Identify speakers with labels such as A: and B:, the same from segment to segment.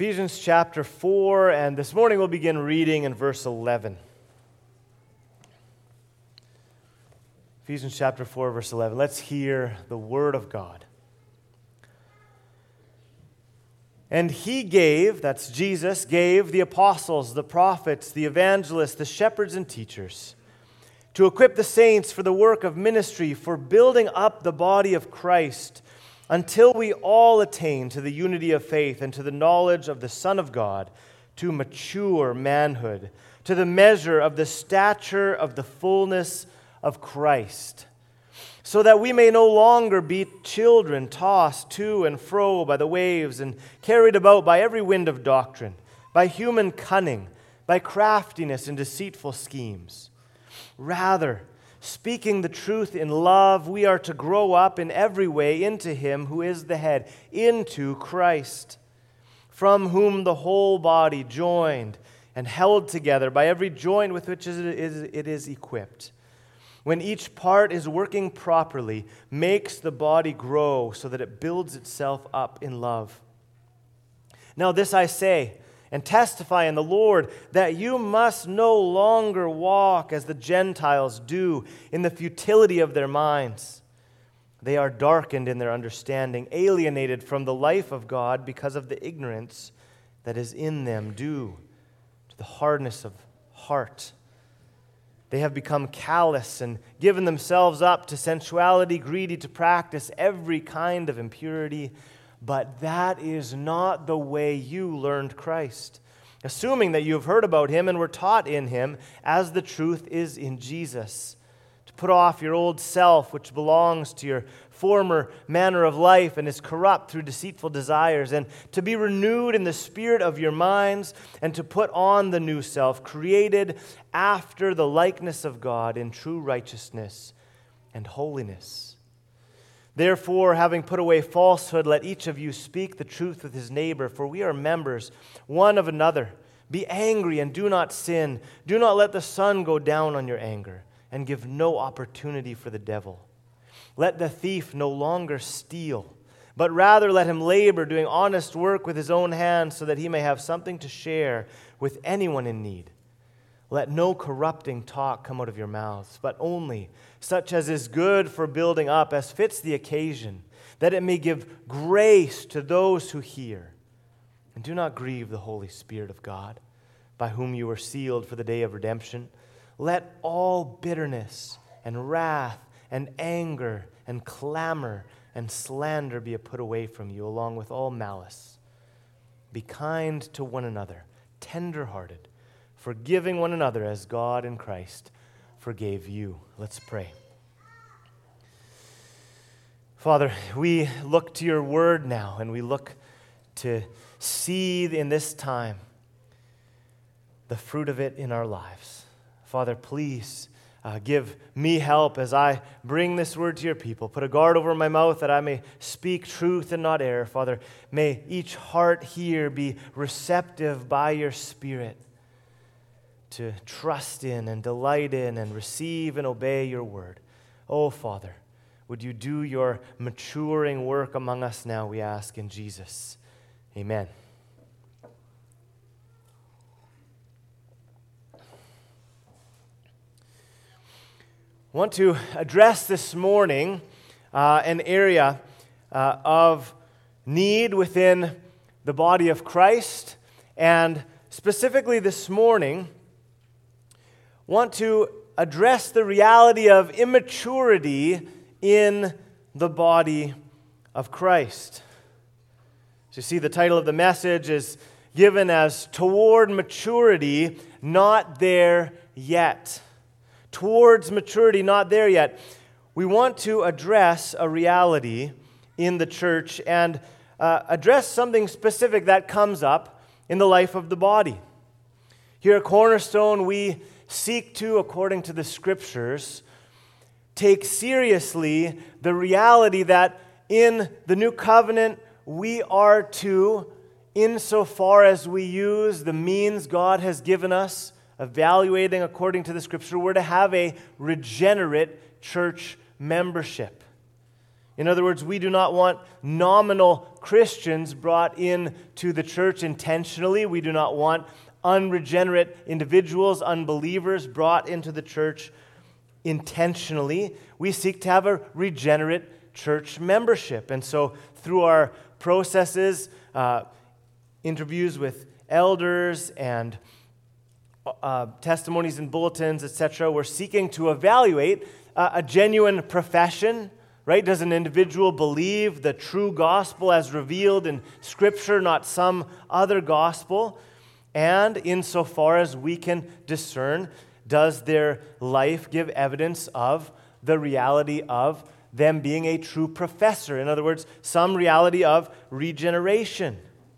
A: Ephesians chapter 4, and this morning we'll begin reading in verse 11. Ephesians chapter 4, verse 11. Let's hear the word of God. And he gave, that's Jesus, gave the apostles, the prophets, the evangelists, the shepherds and teachers, to equip the saints for the work of ministry, for building up the body of Christ, until we all attain to the unity of faith and to the knowledge of the Son of God, to mature manhood, to the measure of the stature of the fullness of Christ, so that we may no longer be children tossed to and fro by the waves and carried about by every wind of doctrine, by human cunning, by craftiness and deceitful schemes. Rather, speaking the truth in love, we are to grow up in every way into Him who is the head, into Christ, from whom the whole body, joined and held together by every joint with which it is equipped, when each part is working properly, makes the body grow so that it builds itself up in love. Now this I say, and testify in the Lord, that you must no longer walk as the Gentiles do in the futility of their minds. They are darkened in their understanding, alienated from the life of God because of the ignorance that is in them due to the hardness of heart. They have become callous and given themselves up to sensuality, greedy to practice every kind of impurity. But that is not the way you learned Christ, assuming that you have heard about Him and were taught in Him, as the truth is in Jesus. To put off your old self, which belongs to your former manner of life and is corrupt through deceitful desires, and to be renewed in the spirit of your minds, and to put on the new self, created after the likeness of God in true righteousness and holiness. Therefore, having put away falsehood, let each of you speak the truth with his neighbor, for we are members one of another. Be angry and do not sin. Do not let the sun go down on your anger, and give no opportunity for the devil. Let the thief no longer steal, but rather let him labor, doing honest work with his own hands, so that he may have something to share with anyone in need. Let no corrupting talk come out of your mouths, but only such as is good for building up, as fits the occasion, that it may give grace to those who hear. And do not grieve the Holy Spirit of God, by whom you were sealed for the day of redemption. Let all bitterness and wrath and anger and clamor and slander be put away from you, along with all malice. Be kind to one another, tender-hearted, forgiving one another as God in Christ forgave you. Let's pray. Father, we look to your word now, and we look to see in this time the fruit of it in our lives. Father, please give me help as I bring this word to your people. Put a guard over my mouth that I may speak truth and not error. Father, may each heart here be receptive by your Spirit to trust in and delight in and receive and obey your word. Oh, Father, would you do your maturing work among us now, we ask in Jesus. Amen. I want to address this morning an area of need within the body of Christ, and specifically this morning, want to address the reality of immaturity in the body of Christ. So you see, the title of the message is given as Toward Maturity, Not There Yet. Towards maturity, not there yet. We want to address a reality in the church and address something specific that comes up in the life of the body. Here at Cornerstone, we seek to, according to the Scriptures, take seriously the reality that in the new covenant we are to, insofar as we use the means God has given us, evaluating according to the Scripture, we're to have a regenerate church membership. In other words, we do not want nominal Christians brought into the church intentionally. We do not want unregenerate individuals, unbelievers brought into the church intentionally. We seek to have a regenerate church membership. And so through our processes, interviews with elders and testimonies and bulletins, etc., we're seeking to evaluate a genuine profession. Right? Does an individual believe the true gospel as revealed in Scripture, not some other gospel? And insofar as we can discern, does their life give evidence of the reality of them being a true professor? In other words, some reality of regeneration.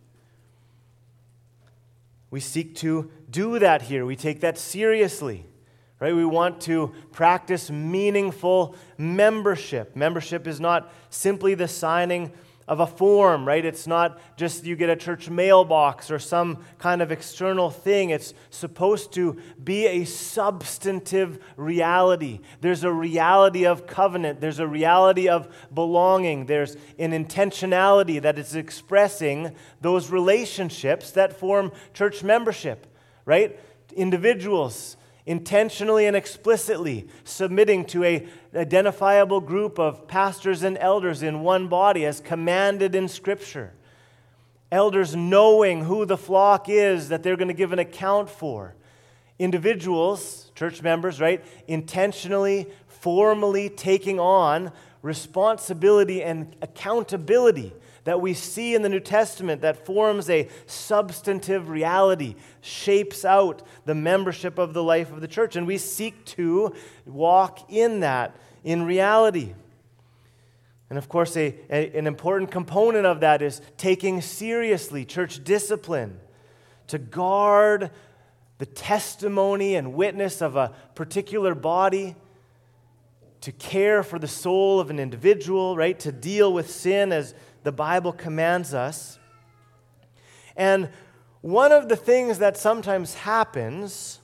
A: We seek to do that here. We take that seriously. Right? We want to practice meaningful membership. Membership is not simply the signing of a form, right? It's not just you get a church mailbox or some kind of external thing. It's supposed to be a substantive reality. There's a reality of covenant. There's a reality of belonging. There's an intentionality that is expressing those relationships that form church membership, right? Individuals intentionally and explicitly submitting to an identifiable group of pastors and elders in one body as commanded in Scripture. Elders knowing who the flock is that they're going to give an account for. Individuals, church members, right, intentionally, formally taking on responsibility and accountability that we see in the New Testament that forms a substantive reality, shapes out the membership of the life of the church. And we seek to walk in that, in reality. And of course, an important component of that is taking seriously church discipline to guard the testimony and witness of a particular body, to care for the soul of an individual, right? To deal with sin as the Bible commands us. And one of the things that sometimes happens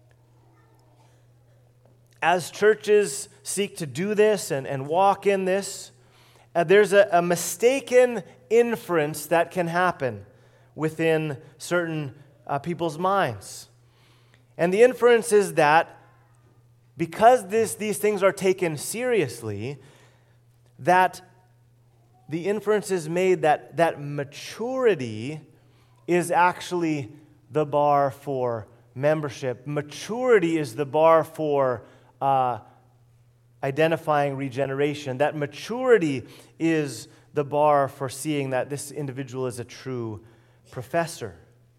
A: as churches seek to do this and walk in this, there's a mistaken inference that can happen within certain people's minds. And the inference is that because these things are taken seriously, that the inference is made that maturity is actually the bar for membership. Maturity is the bar for identifying regeneration. That maturity is the bar for seeing that this individual is a true professor.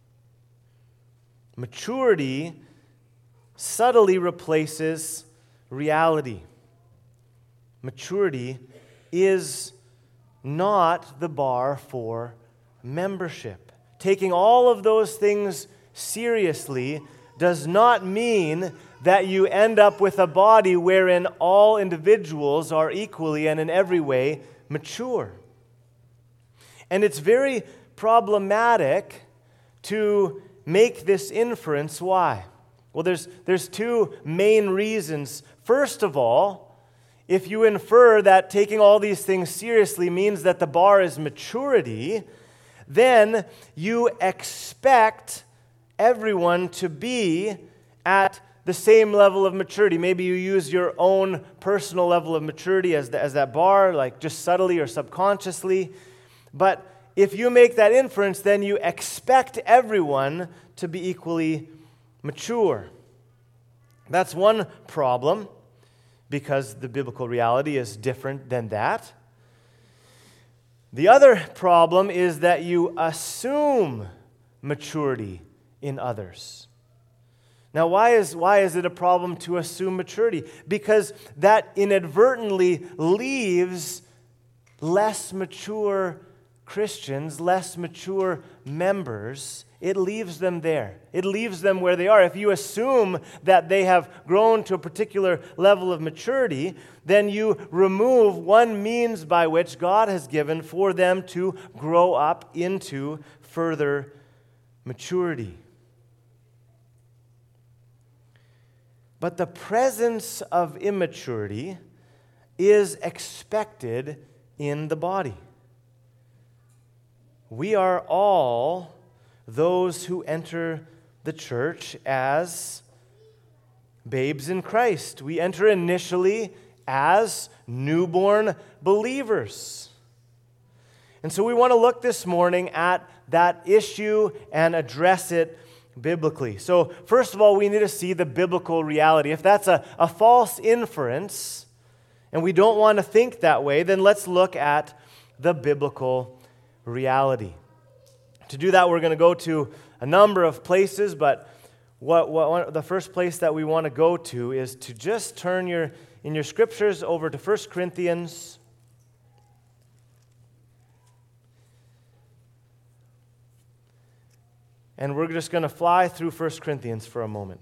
A: Maturity subtly replaces reality. Maturity is not the bar for membership. Taking all of those things seriously does not mean that you end up with a body wherein all individuals are equally and in every way mature. And it's very problematic to make this inference. Why? Well, there's two main reasons. First of all, if you infer that taking all these things seriously means that the bar is maturity, then you expect everyone to be at the same level of maturity. Maybe you use your own personal level of maturity as that bar, like just subtly or subconsciously. But if you make that inference, then you expect everyone to be equally mature. That's one problem, because the biblical reality is different than that. The other problem is that you assume maturity in others. Now, why is it a problem to assume maturity? Because that inadvertently leaves less mature Christians, less mature members. It leaves them there. It leaves them where they are. If you assume that they have grown to a particular level of maturity, then you remove one means by which God has given for them to grow up into further maturity. But the presence of immaturity is expected in the body. We are all those who enter the church as babes in Christ. We enter initially as newborn believers. And so we want to look this morning at that issue and address it biblically. So first of all, we need to see the biblical reality. If that's a false inference, and we don't want to think that way, then let's look at the biblical reality. To do that, we're going to go to a number of places, but the first place that we want to go to is to just turn in your scriptures over to 1 Corinthians. And we're just going to fly through 1 Corinthians for a moment.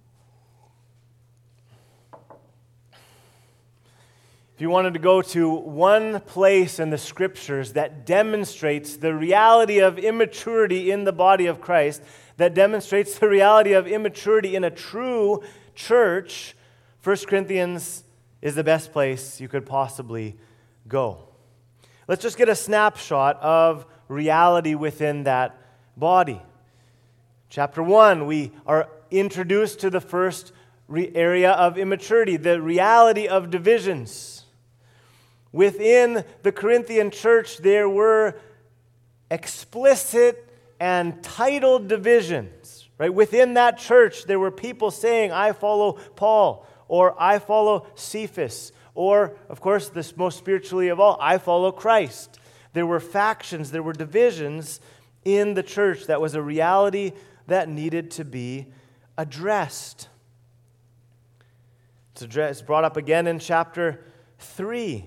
A: If you wanted to go to one place in the Scriptures that demonstrates the reality of immaturity in the body of Christ, that demonstrates the reality of immaturity in a true church, 1 Corinthians is the best place you could possibly go. Let's just get a snapshot of reality within that body. Chapter 1, we are introduced to the first area of immaturity, the reality of divisions. Within the Corinthian church, there were explicit and titled divisions. Right? Within that church, there were people saying, I follow Paul, or I follow Cephas, or, of course, this most spiritually of all, I follow Christ. There were factions, there were divisions in the church. That was a reality that needed to be addressed. It's brought up again in chapter 3.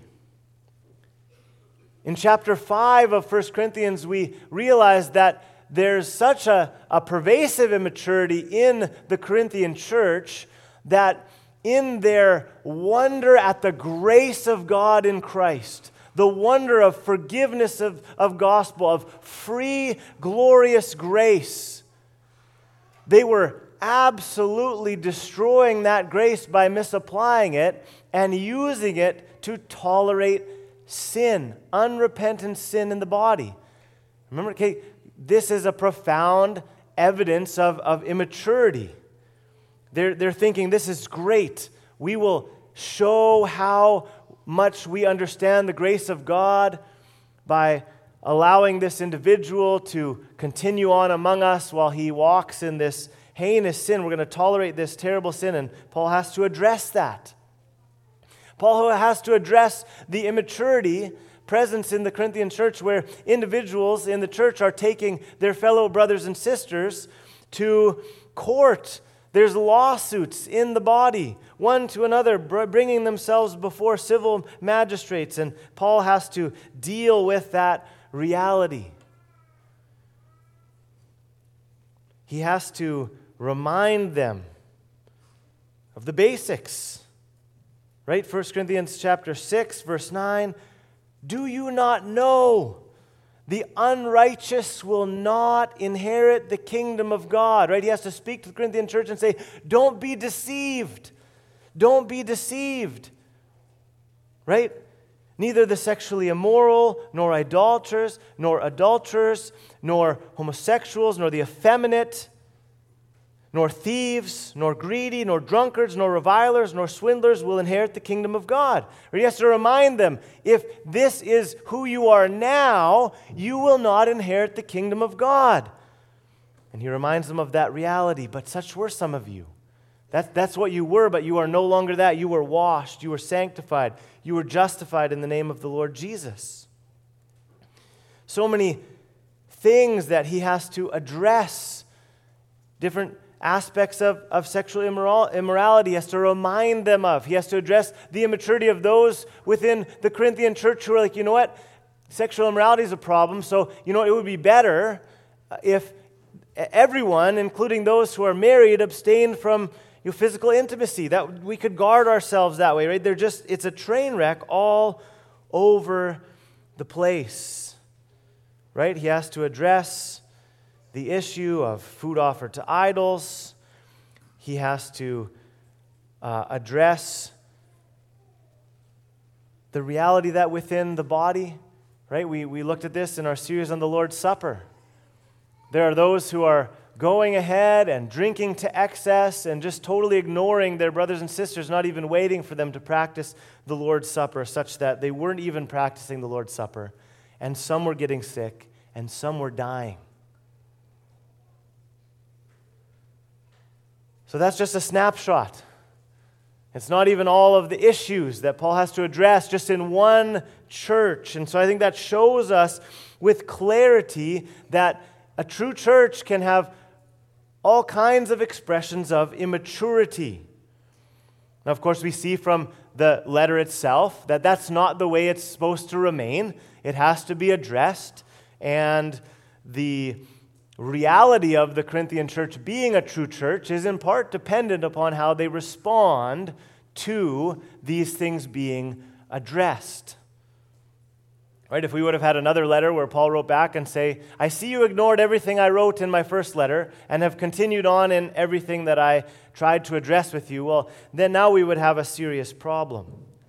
A: In chapter 5 of 1 Corinthians, we realize that there's such a pervasive immaturity in the Corinthian church that in their wonder at the grace of God in Christ, the wonder of forgiveness of gospel, of free, glorious grace, they were absolutely destroying that grace by misapplying it and using it to tolerate sin, unrepentant sin in the body. Remember, okay, this is a profound evidence of immaturity. They're thinking, this is great. We will show how much we understand the grace of God by allowing this individual to continue on among us while he walks in this heinous sin. We're going to tolerate this terrible sin, and Paul has to address that. Paul has to address the immaturity presence in the Corinthian church where individuals in the church are taking their fellow brothers and sisters to court. There's lawsuits in the body, one to another, bringing themselves before civil magistrates, and Paul has to deal with that reality. He has to remind them of the basics. Right? 1 Corinthians chapter 6, verse 9. Do you not know the unrighteous will not inherit the kingdom of God? Right? He has to speak to the Corinthian church and say, don't be deceived. Don't be deceived. Right? Neither the sexually immoral, nor idolaters, nor adulterers, nor homosexuals, nor the effeminate, nor thieves, nor greedy, nor drunkards, nor revilers, nor swindlers will inherit the kingdom of God. Or he has to remind them, if this is who you are now, you will not inherit the kingdom of God. And he reminds them of that reality. But such were some of you. That's what you were, but you are no longer that. You were washed, you were sanctified, you were justified in the name of the Lord Jesus. So many things that he has to address, different aspects of sexual immorality he has to remind them of. He has to address the immaturity of those within the Corinthian church who are like, you know what, sexual immorality is a problem, so you know it would be better if everyone, including those who are married, abstained from physical intimacy. That we could guard ourselves that way, right? It's a train wreck all over the place, right? He has to address the issue of food offered to idols. He has to address the reality that within the body, right? We looked at this in our series on the Lord's Supper. There are those who are going ahead and drinking to excess and just totally ignoring their brothers and sisters, not even waiting for them to practice the Lord's Supper, such that they weren't even practicing the Lord's Supper. And some were getting sick, and some were dying. So that's just a snapshot. It's not even all of the issues that Paul has to address just in one church. And so I think that shows us with clarity that a true church can have all kinds of expressions of immaturity. Now, of course, we see from the letter itself that that's not the way it's supposed to remain. It has to be addressed, and the reality of the Corinthian church being a true church is in part dependent upon how they respond to these things being addressed. Right? If we would have had another letter where Paul wrote back and say, I see you ignored everything I wrote in my first letter and have continued on in everything that I tried to address with you, well, then now we would have a serious problem.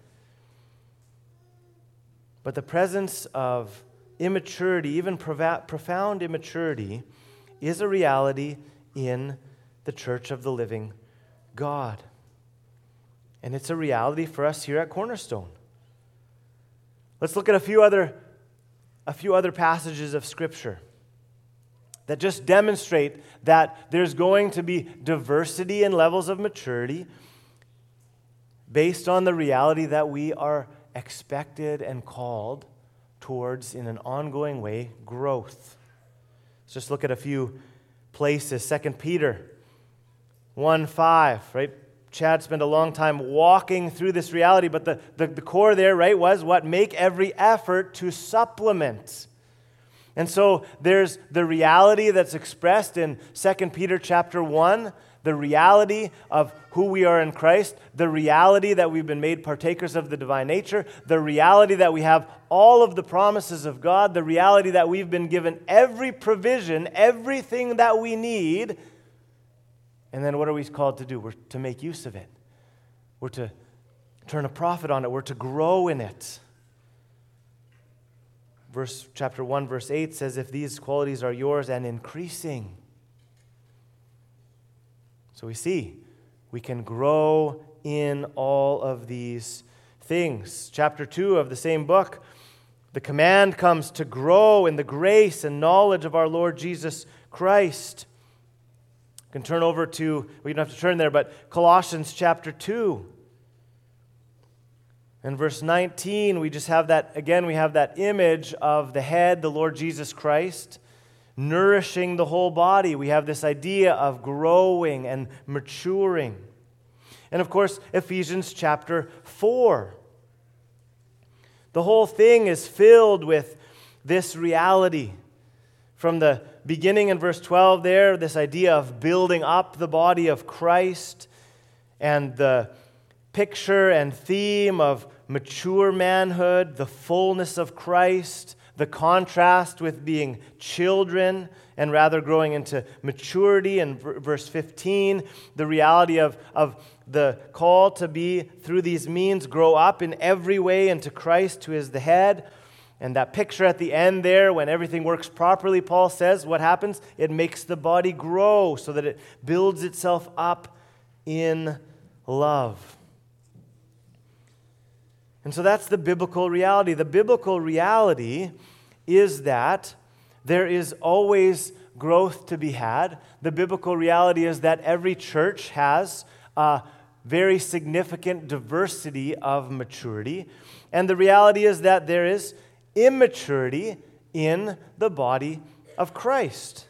A: But the presence of immaturity, even profound immaturity, is a reality in the church of the living God. And it's a reality for us here at Cornerstone. Let's look at a few other passages of Scripture that just demonstrate that there's going to be diversity in levels of maturity based on the reality that we are expected and called towards, in an ongoing way, growth. Let's just look at a few places. 2 Peter 1:5, right? Chad spent a long time walking through this reality, but the core there, right, was what? Make every effort to supplement. And so there's the reality that's expressed in 2 Peter chapter 1, the reality of who we are in Christ, the reality that we've been made partakers of the divine nature, the reality that we have all of the promises of God, the reality that we've been given every provision, everything that we need. And then what are we called to do? We're to make use of it. We're to turn a profit on it. We're to grow in it. Chapter 1, verse 8 says, if these qualities are yours and increasing. So we see, we can grow in all of these things. Chapter 2 of the same book, the command comes to grow in the grace and knowledge of our Lord Jesus Christ. You can turn over to, well, you don't have to turn there, but Colossians chapter 2. And verse 19, we just have that, again, we have that image of the head, the Lord Jesus Christ, nourishing the whole body. We have this idea of growing and maturing. And of course, Ephesians chapter 4. The whole thing is filled with this reality. From the beginning in verse 12 there, this idea of building up the body of Christ, and the picture and theme of mature manhood, the fullness of Christ, the contrast with being children and rather growing into maturity. In verse 15, the reality of the call to be, through these means, grow up in every way into Christ, who is the head. And that picture at the end there, when everything works properly, Paul says, what happens? It makes the body grow so that it builds itself up in love. And so that's the biblical reality. The biblical reality is that there is always growth to be had. The biblical reality is that every church has a very significant diversity of maturity. And the reality is that there is immaturity in the body of Christ.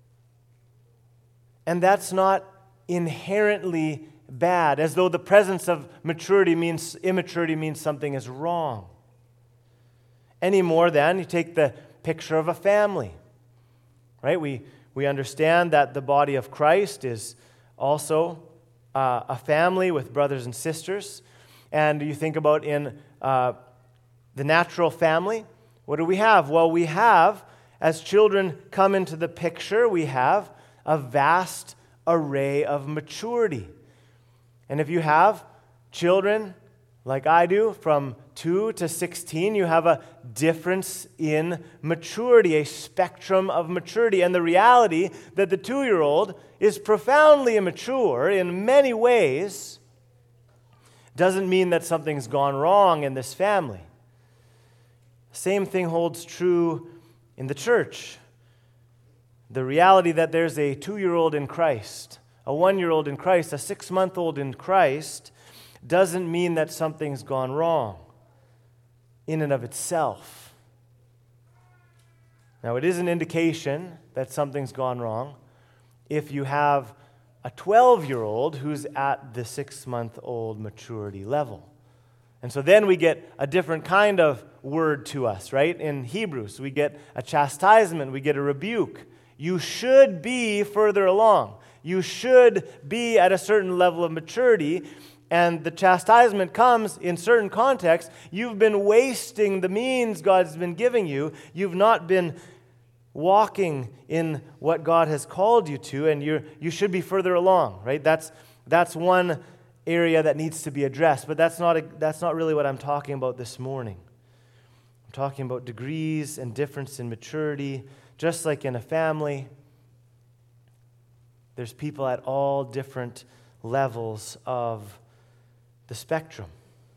A: And that's not inherently bad, as though the presence of immaturity means something is wrong. Any more than you take the picture of a family, right? We understand that the body of Christ is also a family with brothers and sisters. And you think about in the natural family, what do we have? Well, we have, as children come into the picture, we have a vast array of maturity. And if you have children, like I do, from 2 to 16, you have a difference in maturity, a spectrum of maturity. And the reality that the 2-year-old is profoundly immature in many ways doesn't mean that something's gone wrong in this family. Same thing holds true in the church. The reality that there's a 2-year-old in Christ, a 1-year-old in Christ, a 6-month-old in Christ, doesn't mean that something's gone wrong in and of itself. Now, it is an indication that something's gone wrong if you have a 12-year-old who's at the 6-month-old maturity level. And so then we get a different kind of word to us, right? In Hebrews, we get a chastisement, we get a rebuke. You should be further along. You should be at a certain level of maturity. And the chastisement comes in certain contexts. You've been wasting the means God's been giving you. You've not been walking in what God has called you to, and you should be further along, right? That's one area that needs to be addressed, but that's not really what I'm talking about this morning. I'm talking about degrees and difference in maturity, just like in a family. There's people at all different levels of the spectrum.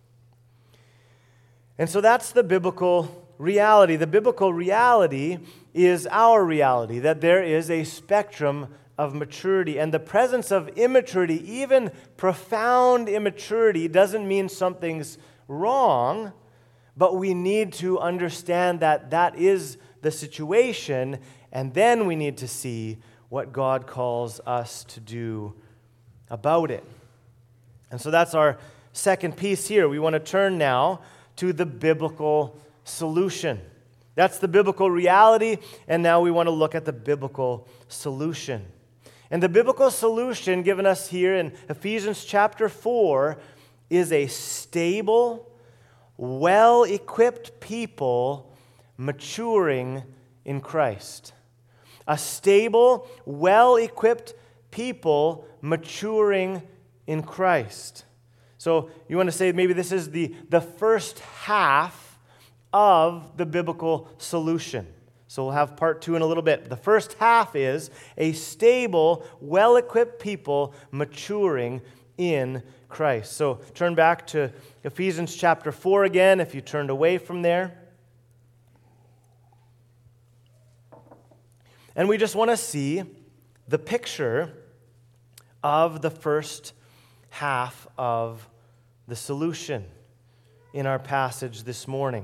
A: And so that's the biblical reality. The biblical reality is our reality, that there is a spectrum of maturity. And the presence of immaturity, even profound immaturity, doesn't mean something's wrong, but we need to understand that that is the situation, and then we need to see what God calls us to do about it. And so that's our second piece here. We want to turn now to the biblical solution. That's the biblical reality, and now we want to look at the biblical solution. And the biblical solution given us here in Ephesians chapter 4 is a stable, well-equipped people maturing in Christ. A stable, well-equipped people maturing in Christ. So you want to say maybe this is the first half of the biblical solution. So we'll have part 2 in a little bit. The first half is a stable, well-equipped people maturing in Christ. So turn back to Ephesians chapter 4 again if you turned away from there. And we just want to see the picture of the first half of the solution in our passage this morning.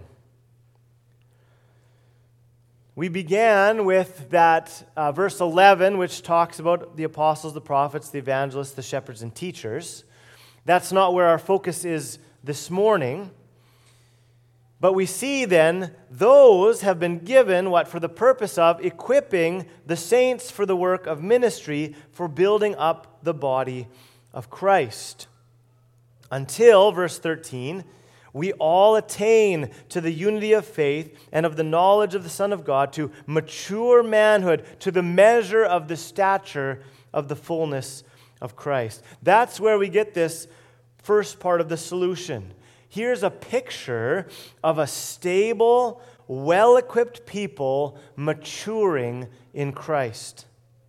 A: We began with that verse 11, which talks about the apostles, the prophets, the evangelists, the shepherds, and teachers. That's not where our focus is this morning. But we see then those have been given what for the purpose of equipping the saints for the work of ministry, for building up the body of Christ. Until, verse 13, we all attain to the unity of faith and of the knowledge of the Son of God, to mature manhood, to the measure of the stature of the fullness of Christ. That's where we get this first part of the solution. Here's a picture of a stable, well-equipped people maturing in Christ.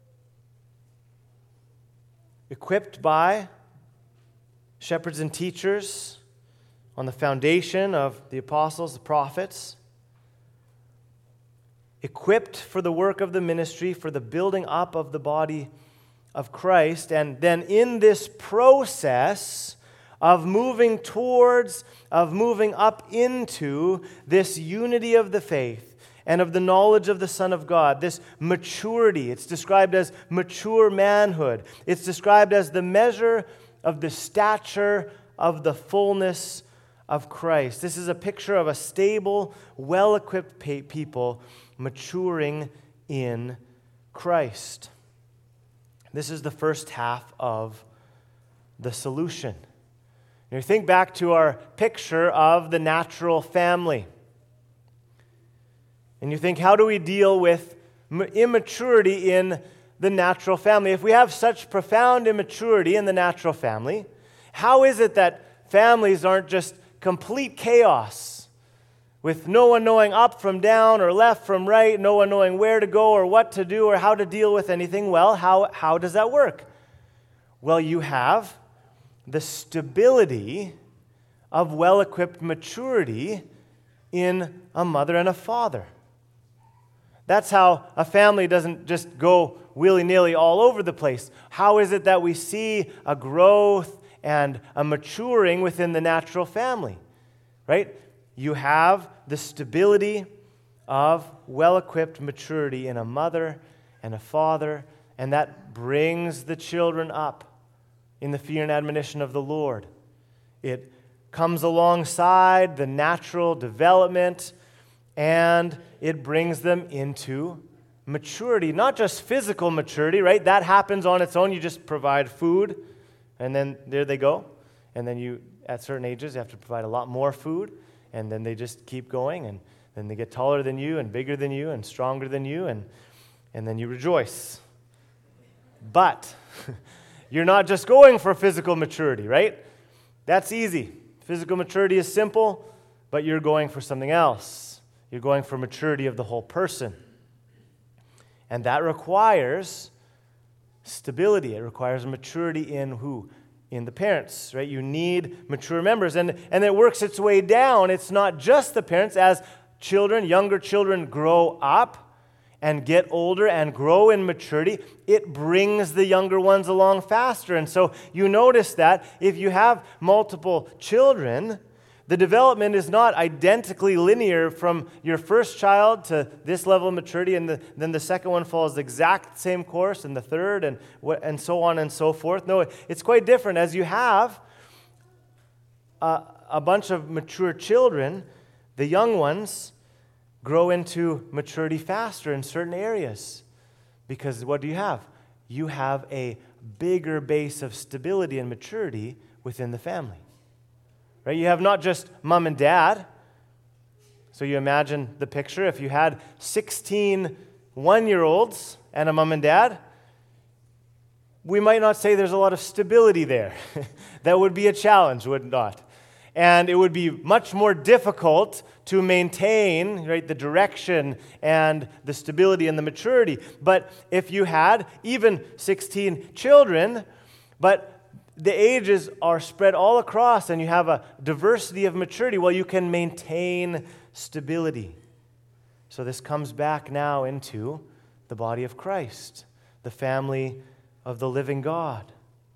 A: Equipped by shepherds and teachers on the foundation of the apostles, the prophets. Equipped for the work of the ministry, for the building up of the body of Christ. And then in this process of moving towards, of moving up into this unity of the faith and of the knowledge of the Son of God, this maturity. It's described as mature manhood. It's described as the measure of the stature of the fullness of Christ. This is a picture of a stable, well-equipped people maturing in Christ. This is the first half of the solution. You think back to our picture of the natural family. And you think, how do we deal with immaturity in the natural family? If we have such profound immaturity in the natural family, how is it that families aren't just complete chaos, with no one knowing up from down or left from right, no one knowing where to go or what to do or how to deal with anything. Well, how does that work? Well, you have the stability of well-equipped maturity in a mother and a father. That's how a family doesn't just go willy-nilly all over the place. How is it that we see a growth and a maturing within the natural family? Right? You have the stability of well-equipped maturity in a mother and a father, and that brings the children up in the fear and admonition of the Lord. It comes alongside the natural development, and it brings them into maturity. Not just physical maturity, right? That happens on its own. You just provide food, and then there they go. And then you, at certain ages, you have to provide a lot more food, and then they just keep going, and then they get taller than you, and bigger than you, and stronger than you, and then you rejoice. But you're not just going for physical maturity, right? That's easy. Physical maturity is simple, but you're going for something else. You're going for maturity of the whole person. And that requires stability. It requires maturity in who? In the parents, right? You need mature members. And it works its way down. It's not just the parents. As children, younger children grow up and get older and grow in maturity, it brings the younger ones along faster. And so you notice that if you have multiple children, the development is not identically linear from your first child to this level of maturity, and then the second one follows the exact same course, and the third, and so on and so forth. No, it's quite different. As you have a bunch of mature children, the young ones grow into maturity faster in certain areas. Because what do you have? You have a bigger base of stability and maturity within the family. Right? You have not just mom and dad. So you imagine the picture. If you had 16 one-year-olds and a mom and dad, we might not say there's a lot of stability there. That would be a challenge, would it not? And it would be much more difficult to maintain, right, the direction and the stability and the maturity. But if you had even 16 children, but the ages are spread all across and you have a diversity of maturity, well, you can maintain stability. So this comes back now into the body of Christ, the family of the living God.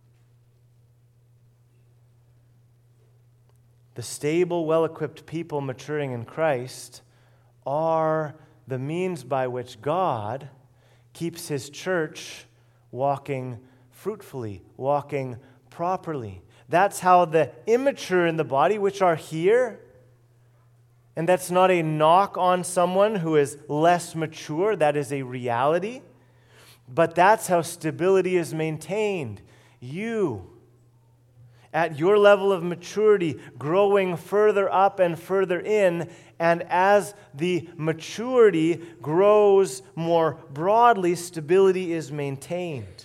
A: The stable, well-equipped people maturing in Christ are the means by which God keeps His church walking fruitfully, walking properly. That's how the immature in the body, which are here, and that's not a knock on someone who is less mature, that is a reality, but that's how stability is maintained. You, at your level of maturity, growing further up and further in, and as the maturity grows more broadly, stability is maintained.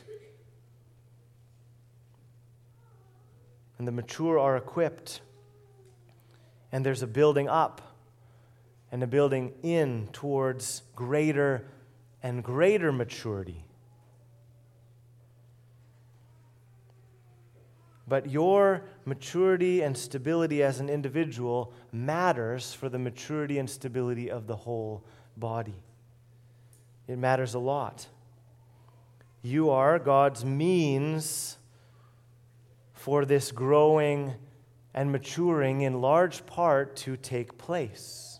A: And the mature are equipped. And there's a building up and a building in towards greater and greater maturity. But your maturity and stability as an individual matters for the maturity and stability of the whole body. It matters a lot. You are God's means for this growing and maturing in large part to take place.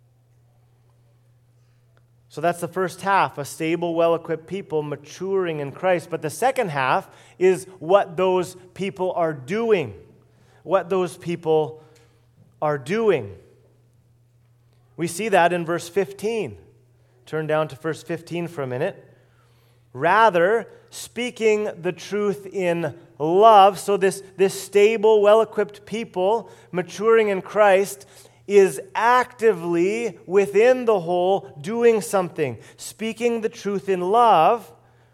A: So that's the first half, a stable, well-equipped people maturing in Christ. But the second half is what those people are doing. What those people are doing. We see that in verse 15. Turn down to verse 15 for a minute. Rather, speaking the truth in love, so this stable, well-equipped people maturing in Christ is actively within the whole doing something, speaking the truth in love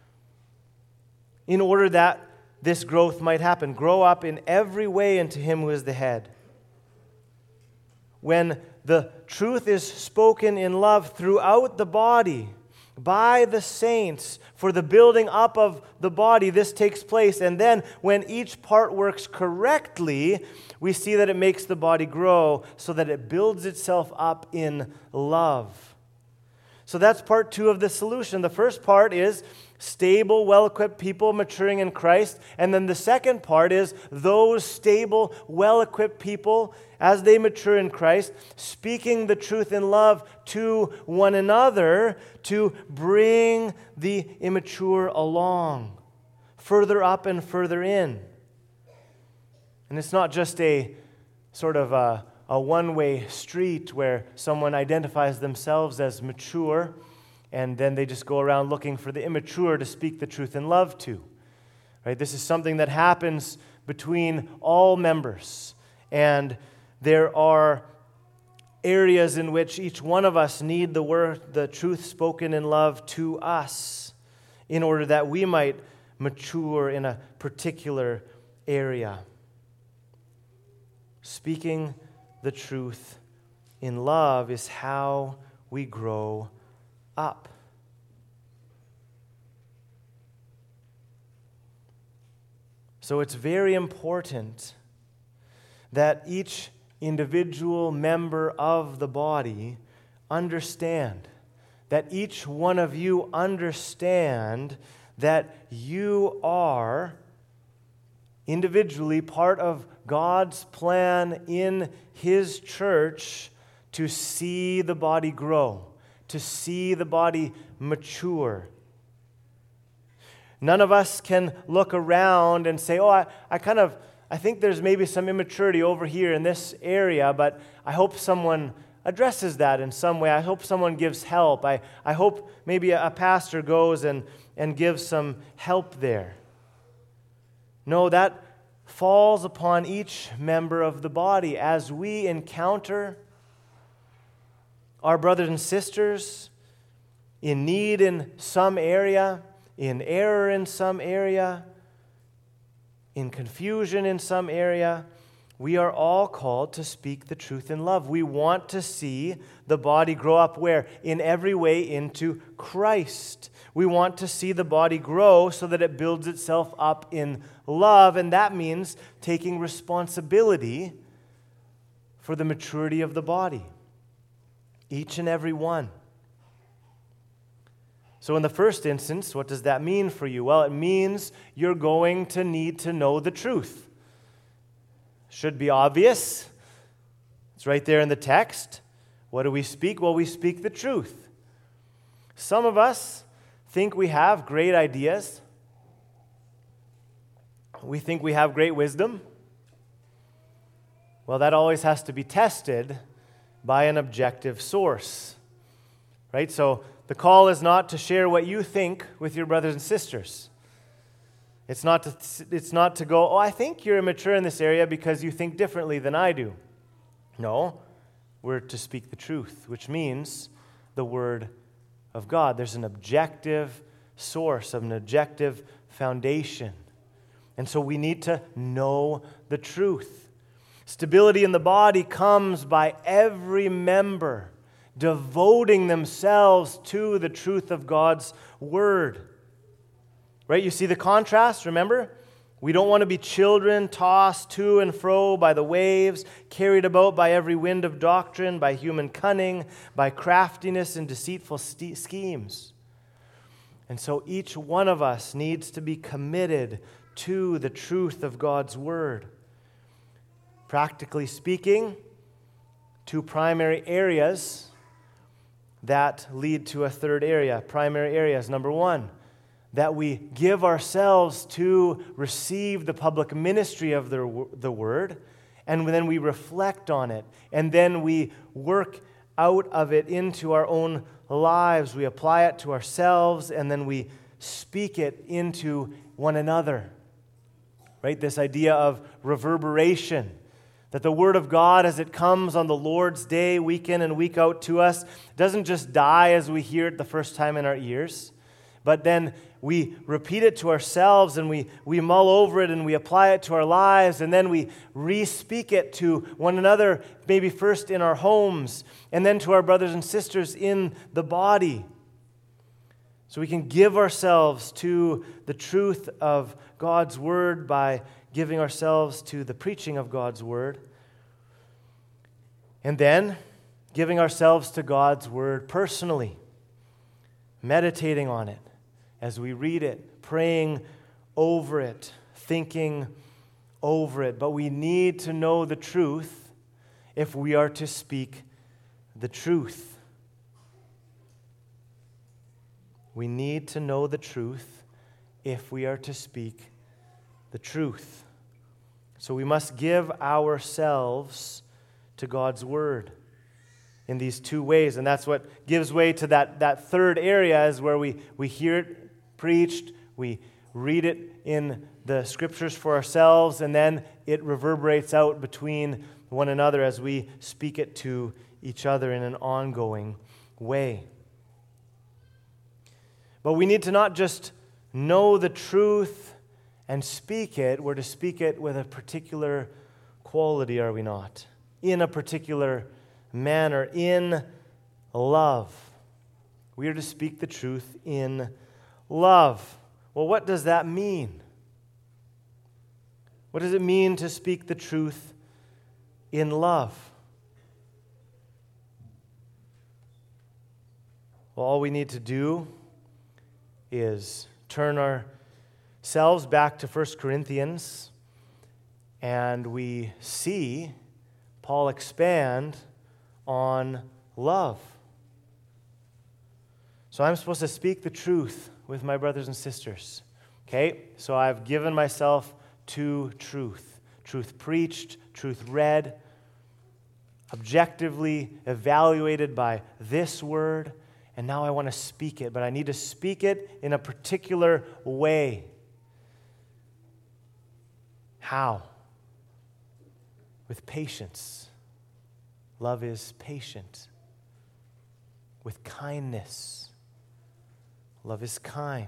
A: in order that this growth might happen. Grow up in every way into Him who is the head. when the truth is spoken in love throughout the body by the saints for the building up of the body, this takes place. And then when each part works correctly, we see that it makes the body grow so that it builds itself up in love. So that's part 2 of the solution. The first part is stable, well-equipped people maturing in Christ. And then the second part is those stable, well-equipped people, as they mature in Christ, speaking the truth in love to one another to bring the immature along, further up and further in. And it's not just a sort of a one-way street where someone identifies themselves as mature and then they just go around looking for the immature to speak the truth in love to. Right? This is something that happens between all members. And there are areas in which each one of us need the truth spoken in love to us in order that we might mature in a particular area. Speaking the truth in love is how we grow up. So it's very important that each individual member of the body understand, that each one of you understand that you are individually part of God's plan in His church to see the body grow, to see the body mature. None of us can look around and say, I think there's maybe some immaturity over here in this area, but I hope someone addresses that in some way. I hope someone gives help. I hope maybe a pastor goes and gives some help there. No, that falls upon each member of the body as we encounter our brothers and sisters in need in some area, in error in some area, in confusion in some area. We are all called to speak the truth in love. We want to see the body grow up where? In every way into Christ. We want to see the body grow so that it builds itself up in love, and that means taking responsibility for the maturity of the body. Each and every one. So in the first instance, what does that mean for you? Well, it means you're going to need to know the truth. Should be obvious. It's right there in the text. What do we speak? Well, we speak the truth. Some of us think we have great ideas. We think we have great wisdom. Well, that always has to be tested by an objective source. Right? So the call is not to share what you think with your brothers and sisters. It's not to go, I think you're immature in this area because you think differently than I do. No, we're to speak the truth, which means the Word of God. There's an objective source, an objective foundation. And so we need to know the truth. Stability in the body comes by every member devoting themselves to the truth of God's Word. Right? You see the contrast, remember? We don't want to be children tossed to and fro by the waves, carried about by every wind of doctrine, by human cunning, by craftiness and deceitful schemes. And so each one of us needs to be committed to the truth of God's Word. Practically speaking, 2 primary areas that lead to a third area. Primary areas. Number 1, that we give ourselves to receive the public ministry of the Word, and then we reflect on it, and then we work out of it into our own lives. We apply it to ourselves, and then we speak it into one another. Right? This idea of reverberation, that the Word of God, as it comes on the Lord's Day, week in and week out to us, doesn't just die as we hear it the first time in our ears, but then we repeat it to ourselves, and we mull over it, and we apply it to our lives, and then we re-speak it to one another, maybe first in our homes, and then to our brothers and sisters in the body. So we can give ourselves to the truth of God's Word by giving ourselves to the preaching of God's Word. And then giving ourselves to God's Word personally, meditating on it as we read it, praying over it, thinking over it. But we need to know the truth if we are to speak the truth. We need to know the truth if we are to speak the truth. So we must give ourselves to God's Word in these two ways. And that's what gives way to that third area, is where we hear it preached, we read it in the Scriptures for ourselves, and then it reverberates out between one another as we speak it to each other in an ongoing way. But we need to not just know the truth and speak it. We're to speak it with a particular quality, are we not? In a particular manner, in love. We are to speak the truth in love. Well, what does that mean? What does it mean to speak the truth in love? Well, all we need to do is turn ourselves back to 1 Corinthians, and we see Paul expand on love. So I'm supposed to speak the truth with my brothers and sisters. Okay? So I've given myself to truth. Truth preached, truth read, objectively evaluated by this word, and now I want to speak it, but I need to speak it in a particular way. How? With patience. Love is patient. With kindness. Love is kind.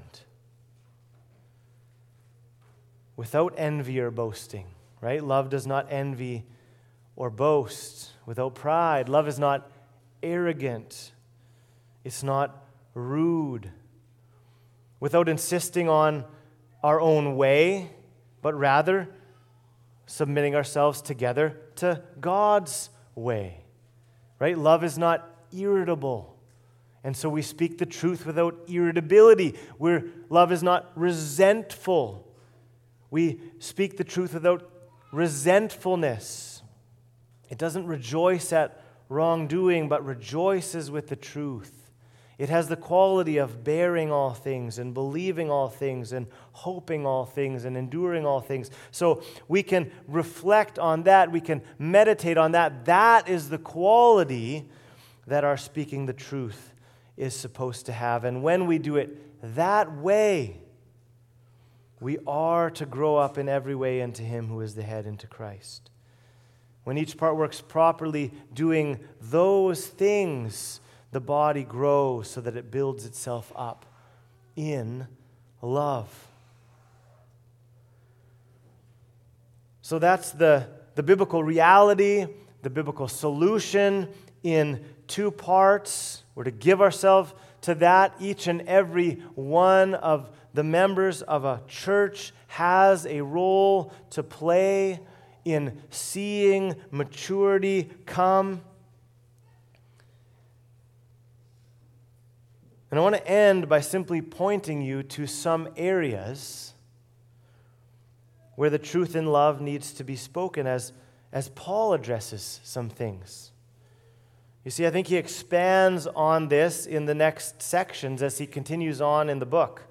A: Without envy or boasting, right? Love does not envy or boast. Without pride. Love is not arrogant. It's not rude. Without insisting on our own way, but rather submitting ourselves together to God's way. Right? Love is not irritable. And so we speak the truth without irritability. Love is not resentful. We speak the truth without resentfulness. It doesn't rejoice at wrongdoing, but rejoices with the truth. It has the quality of bearing all things and believing all things and hoping all things and enduring all things. So we can reflect on that. We can meditate on that. That is the quality that our speaking the truth is supposed to have. And when we do it that way, we are to grow up in every way into Him who is the head, into Christ. When each part works properly doing those things, the body grows so that it builds itself up in love. So that's the biblical reality, the biblical solution in two parts. We're to give ourselves to that. Each and every one of the members of a church has a role to play in seeing maturity come. And I want to end by simply pointing you to some areas where the truth in love needs to be spoken as Paul addresses some things. You see, I think he expands on this in the next sections as he continues on in the book.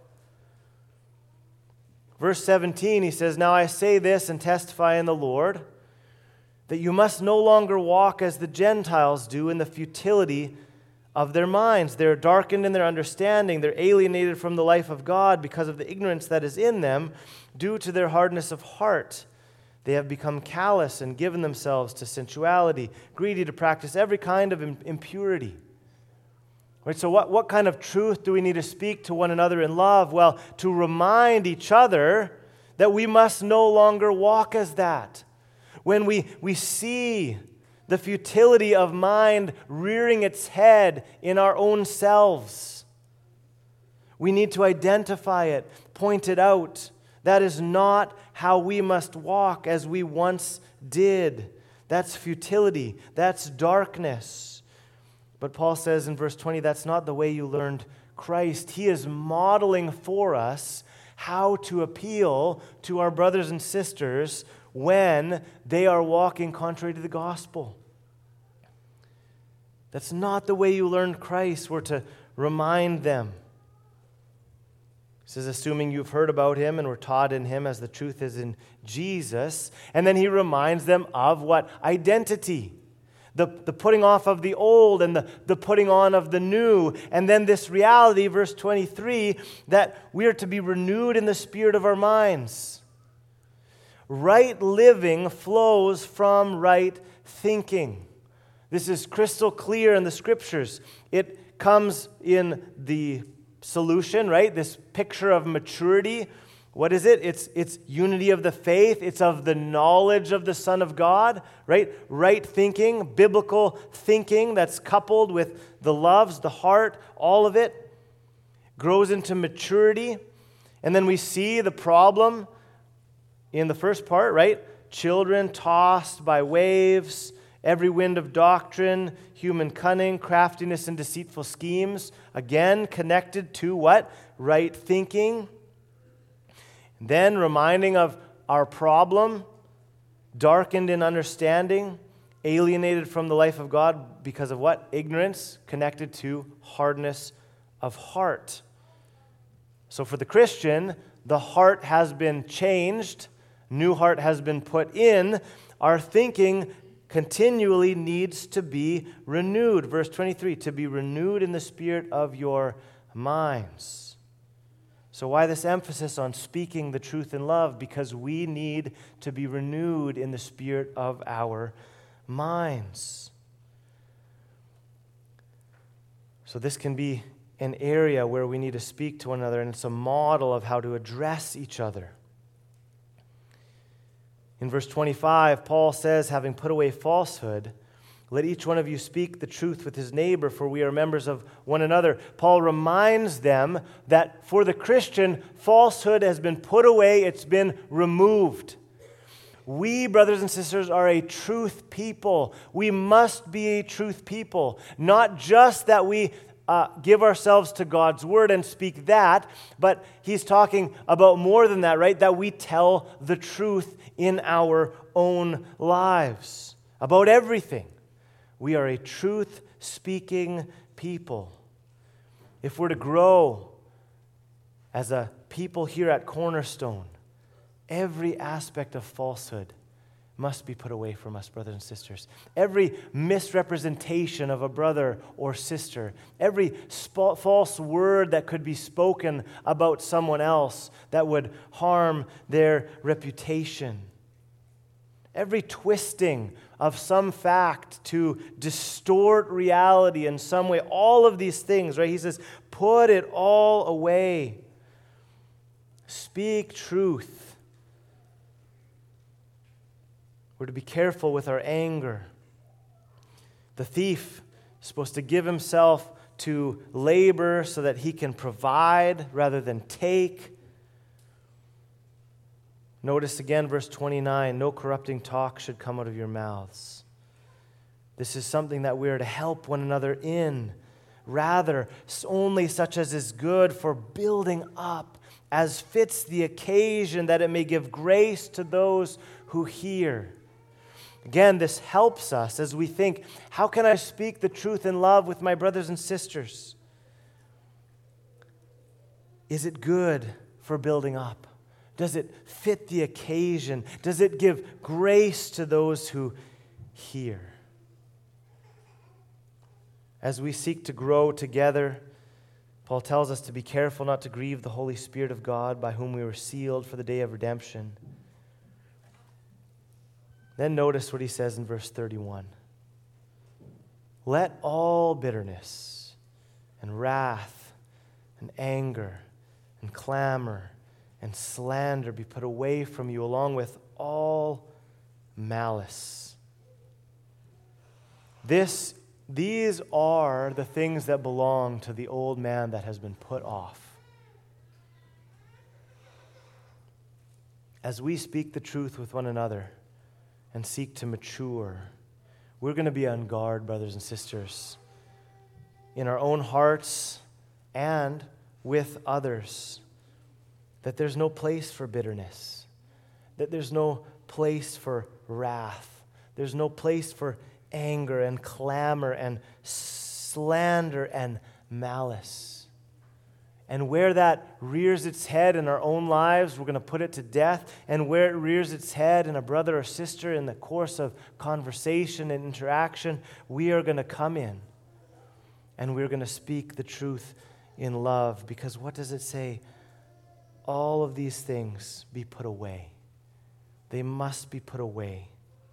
A: Verse 17, he says, "Now I say this and testify in the Lord, that you must no longer walk as the Gentiles do in the futility of their minds. They're darkened in their understanding. They're alienated from the life of God because of the ignorance that is in them due to their hardness of heart. They have become callous and given themselves to sensuality, greedy to practice every kind of impurity. Right, so what kind of truth do we need to speak to one another in love? Well, to remind each other that we must no longer walk as that. When we see the futility of mind rearing its head in our own selves, we need to identify it, point it out. That is not how we must walk as we once did. That's futility. That's darkness. But Paul says in verse 20, that's not the way you learned Christ. He is modeling for us how to appeal to our brothers and sisters when they are walking contrary to the gospel. That's not the way you learned Christ. We're to remind them. He says, assuming you've heard about him and were taught in him as the truth is in Jesus. And then he reminds them of what? Identity. The putting off of the old and the putting on of the new. And then this reality, verse 23, that we are to be renewed in the spirit of our minds. Right living flows from right thinking. This is crystal clear in the Scriptures. It comes in the solution, right? This picture of maturity. What is it? It's unity of the faith. It's of the knowledge of the Son of God, right? Right thinking, biblical thinking that's coupled with the loves, the heart, all of it grows into maturity. And then we see the problem in the first part, right? Children tossed by waves, every wind of doctrine, human cunning, craftiness, and deceitful schemes. Again, connected to what? Right thinking. Then reminding of our problem, darkened in understanding, alienated from the life of God because of what? Ignorance, connected to hardness of heart. So for the Christian, the heart has been changed, new heart has been put in. Our thinking continually needs to be renewed. Verse 23, to be renewed in the spirit of your minds. So why this emphasis on speaking the truth in love? Because we need to be renewed in the spirit of our minds. So this can be an area where we need to speak to one another, and it's a model of how to address each other. In verse 25, Paul says, having put away falsehood, let each one of you speak the truth with his neighbor, for we are members of one another. Paul reminds them that for the Christian, falsehood has been put away, it's been removed. We, brothers and sisters, are a truth people. We must be a truth people. Not just that we give ourselves to God's word and speak that, but he's talking about more than that, right? That we tell the truth in our own lives about everything. We are a truth-speaking people. If we're to grow as a people here at Cornerstone, every aspect of falsehood must be put away from us, brothers and sisters. Every misrepresentation of a brother or sister, every false word that could be spoken about someone else that would harm their reputation. Every twisting of some fact to distort reality in some way. All of these things, right? He says, put it all away. Speak truth. We're to be careful with our anger. The thief is supposed to give himself to labor so that he can provide rather than take. Notice again verse 29, no corrupting talk should come out of your mouths. This is something that we are to help one another in. Rather, only such as is good for building up, as fits the occasion, that it may give grace to those who hear. Again, this helps us as we think, how can I speak the truth in love with my brothers and sisters? Is it good for building up? Does it fit the occasion? Does it give grace to those who hear? As we seek to grow together, Paul tells us to be careful not to grieve the Holy Spirit of God, by whom we were sealed for the day of redemption. Then notice what he says in verse 31. Let all bitterness and wrath and anger and clamor and slander be put away from you, along with all malice. These are the things that belong to the old man that has been put off. As we speak the truth with one another and seek to mature, we're going to be on guard, brothers and sisters, in our own hearts and with others, that there's no place for bitterness, that there's no place for wrath, there's no place for anger and clamor and slander and malice. And where that rears its head in our own lives, we're going to put it to death. And where it rears its head in a brother or sister in the course of conversation and interaction, we are going to come in and we're going to speak the truth in love. Because what does it say? All of these things be put away. They must be put away.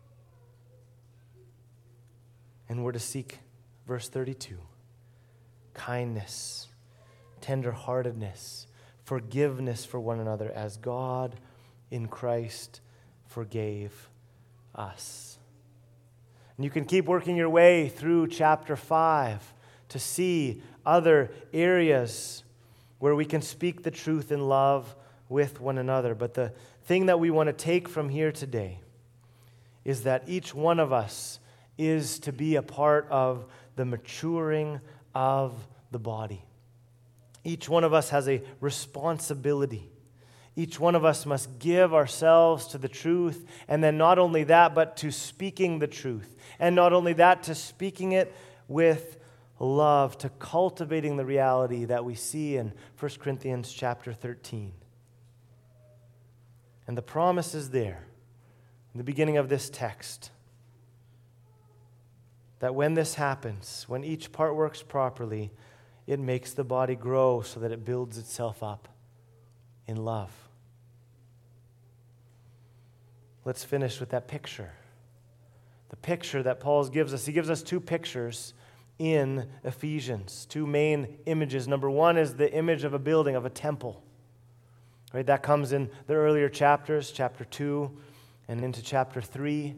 A: And we're to seek, verse 32, kindness, tenderheartedness, forgiveness for one another as God in Christ forgave us. And you can keep working your way through chapter 5 to see other areas where we can speak the truth in love with one another. But the thing that we want to take from here today is that each one of us is to be a part of the maturing of the body. Each one of us has a responsibility. Each one of us must give ourselves to the truth, and then not only that, but to speaking the truth. And not only that, to speaking it with love, to cultivating the reality that we see in 1 Corinthians chapter 13. And the promise is there in the beginning of this text, that when this happens, when each part works properly, it makes the body grow so that it builds itself up in love. Let's finish with that picture. The picture that Paul gives us. He gives us two pictures in Ephesians, two main images. Number one is the image of a building, of a temple. Right? That comes in the earlier chapters, chapter 2 and into chapter 3.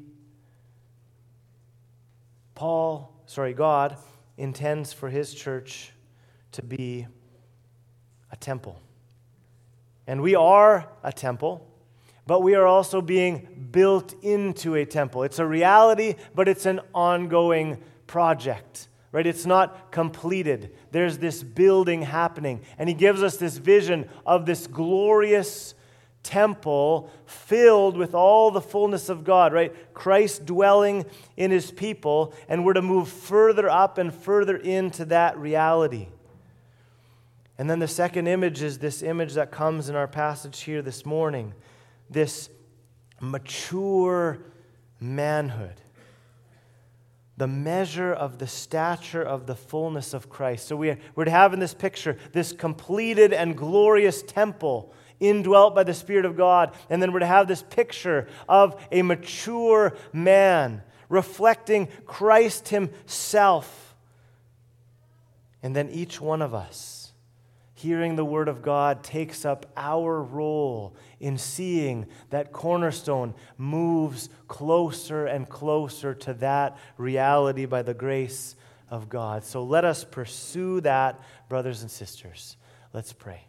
A: God intends for his church to be a temple. And we are a temple, but we are also being built into a temple. It's a reality, but it's an ongoing project, right? It's not completed. There's this building happening, and he gives us this vision of this glorious temple filled with all the fullness of God, right? Christ dwelling in his people, and we're to move further up and further into that reality. And then the second image is this image that comes in our passage here this morning, this mature manhood, the measure of the stature of the fullness of Christ. So we're to have in this picture this completed and glorious temple indwelt by the Spirit of God. And then we're to have this picture of a mature man reflecting Christ himself. And then each one of us, hearing the Word of God, takes up our role in seeing that Cornerstone moves closer and closer to that reality by the grace of God. So let us pursue that, brothers and sisters. Let's pray.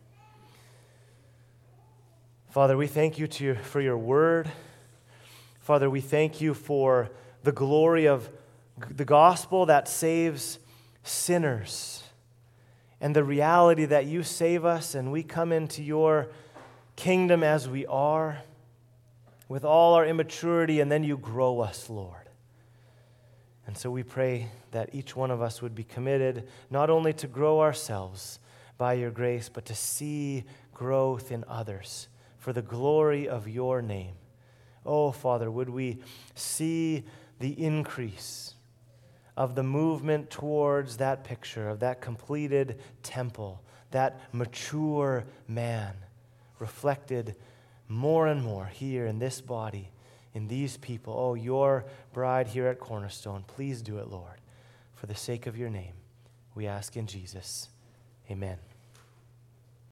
A: Father, we thank you for your word. Father, we thank you for the glory of the gospel that saves sinners and the reality that you save us and we come into your kingdom as we are with all our immaturity, and then you grow us, Lord. And so we pray that each one of us would be committed not only to grow ourselves by your grace, but to see growth in others for the glory of your name. Oh, Father, would we see the increase of the movement towards that picture of that completed temple, that mature man reflected more and more here in this body, in these people. Oh, your bride here at Cornerstone, please do it, Lord, for the sake of your name. We ask in Jesus. Amen.